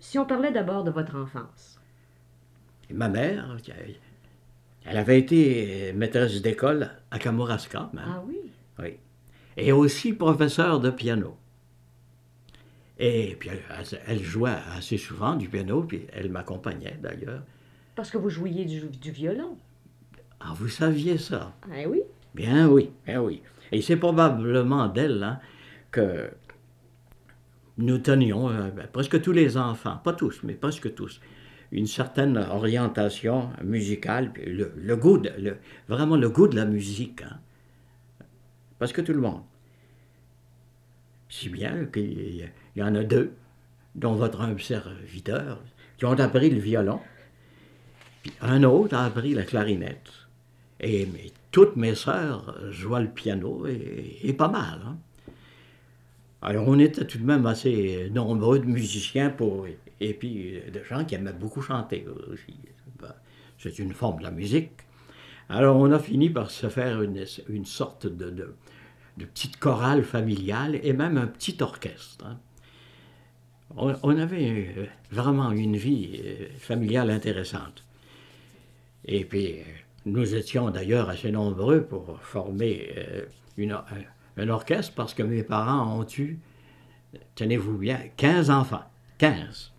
Si on parlait d'abord de votre enfance. Et ma mère, elle avait été maîtresse d'école à Kamouraska, même. Ah oui? Oui. Et aussi professeure de piano. Et puis elle jouait assez souvent du piano, puis elle m'accompagnait d'ailleurs. Parce que vous jouiez du violon. Ah, vous saviez ça? Ah oui? Bien oui, bien oui. Et c'est probablement d'elle hein, que nous tenions, presque tous les enfants, pas tous, mais presque tous, une certaine orientation musicale, puis le goût, vraiment le goût de la musique. Hein. Presque tout le monde. Si bien qu'il y en a deux, dont votre humble serviteur, qui ont appris le violon, puis un autre a appris la clarinette. Et toutes mes sœurs jouaient le piano, et pas mal. Hein. Alors on était tout de même assez nombreux de musiciens et puis de gens qui aimaient beaucoup chanter aussi. C'est une forme de la musique. Alors on a fini par se faire une sorte de petite chorale familiale et même un petit orchestre. Hein. On avait vraiment une vie familiale intéressante. Et puis nous étions d'ailleurs assez nombreux pour former un orchestre parce que mes parents ont eu, tenez-vous bien, 15 enfants. 15.